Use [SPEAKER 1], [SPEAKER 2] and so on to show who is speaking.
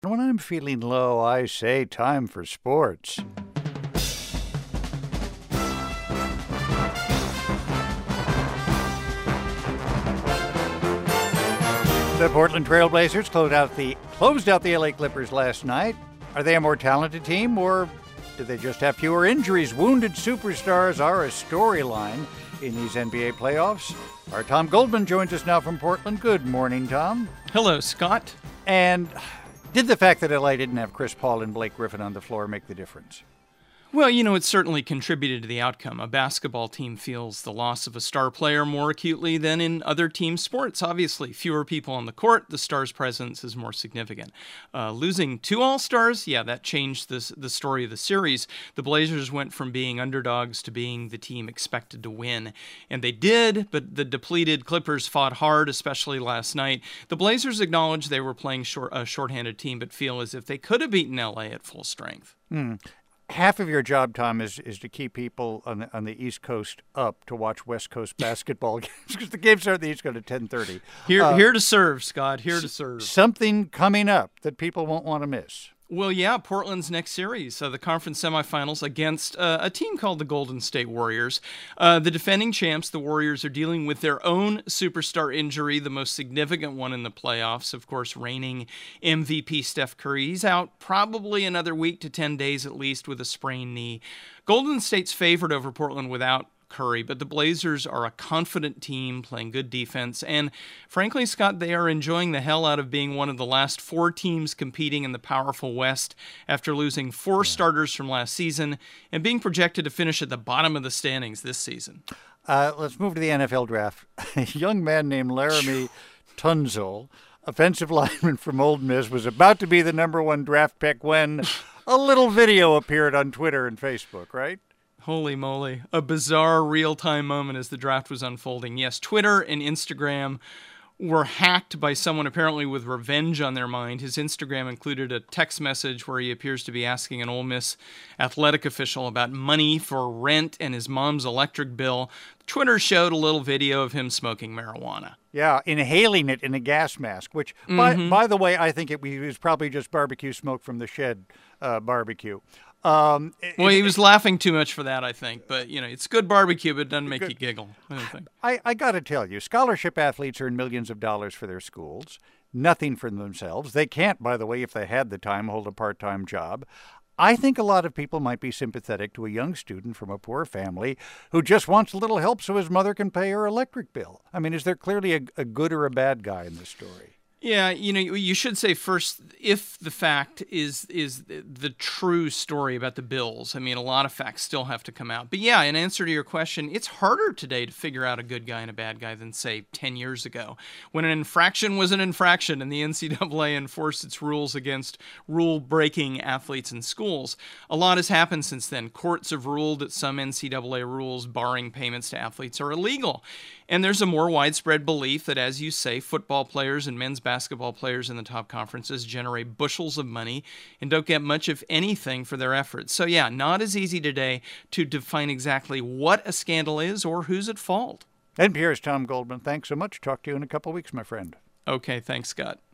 [SPEAKER 1] When I'm feeling low, I say time for sports. The Portland Trail Blazers closed out the LA Clippers last night. Are they a more talented team, or do they just have fewer injuries? Wounded superstars are a storyline in these NBA playoffs. Our Tom Goldman joins us now from Portland. Good morning, Tom.
[SPEAKER 2] Hello, Scott.
[SPEAKER 1] And did the fact that LA didn't have Chris Paul and Blake Griffin on the floor make the difference?
[SPEAKER 2] Well, it certainly contributed to the outcome. A basketball team feels the loss of a star player more acutely than in other team sports. Obviously, fewer people on the court, the star's presence is more significant. Losing two All-Stars, that changed the story of the series. The Blazers went from being underdogs to being the team expected to win. And they did, but the depleted Clippers fought hard, especially last night. The Blazers acknowledged they were playing a shorthanded team, but feel as if they could have beaten LA at full strength.
[SPEAKER 1] Half of your job, Tom, is to keep people on the East Coast up to watch West Coast basketball games, because the games start on the East Coast at 10:30.
[SPEAKER 2] Here to serve, Scott. Here to serve.
[SPEAKER 1] Something coming up that people won't want to miss.
[SPEAKER 2] Well, Portland's next series, the conference semifinals against a team called the Golden State Warriors. The defending champs, the Warriors, are dealing with their own superstar injury, the most significant one in the playoffs. Of course, reigning MVP Steph Curry. He's out probably another week to 10 days at least with a sprained knee. Golden State's favored over Portland without Curry, but the Blazers are a confident team playing good defense, and frankly, Scott, they are enjoying the hell out of being one of the last four teams competing in the powerful West after losing four starters from last season and being projected to finish at the bottom of the standings this season.
[SPEAKER 1] Let's move to the NFL draft. A young man named Laramie Tunzel, offensive lineman from Ole Miss, was about to be the number one draft pick when a little video appeared on Twitter and Facebook, right?
[SPEAKER 2] Holy moly. A bizarre real-time moment as the draft was unfolding. Yes, Twitter and Instagram were hacked by someone apparently with revenge on their mind. His Instagram included a text message where he appears to be asking an Ole Miss athletic official about money for rent and his mom's electric bill. Twitter showed a little video of him smoking marijuana.
[SPEAKER 1] Yeah, inhaling it in a gas mask, which, by the way, I think it was probably just barbecue smoke from the shed barbecue.
[SPEAKER 2] He was laughing too much for that, I think. But, it's good barbecue, but it doesn't make you giggle. I don't think.
[SPEAKER 1] I got to tell you, scholarship athletes earn millions of dollars for their schools, nothing for themselves. They can't, by the way, if they had the time, hold a part-time job. I think a lot of people might be sympathetic to a young student from a poor family who just wants a little help so his mother can pay her electric bill. I mean, is there clearly a good or a bad guy in this story?
[SPEAKER 2] Yeah, you should say first, if the fact is the true story about the bills. I mean, a lot of facts still have to come out. But yeah, in answer to your question, it's harder today to figure out a good guy and a bad guy than, say, 10 years ago, when an infraction was an infraction and the NCAA enforced its rules against rule-breaking athletes in schools. A lot has happened since then. Courts have ruled that some NCAA rules barring payments to athletes are illegal. And there's a more widespread belief that, as you say, football players and men's basketball players in the top conferences generate bushels of money and don't get much of anything for their efforts. So yeah, not as easy today to define exactly what a scandal is or who's at fault.
[SPEAKER 1] NPR's Tom Goldman. Thanks so much. Talk to you in a couple weeks, my friend.
[SPEAKER 2] Okay, thanks, Scott.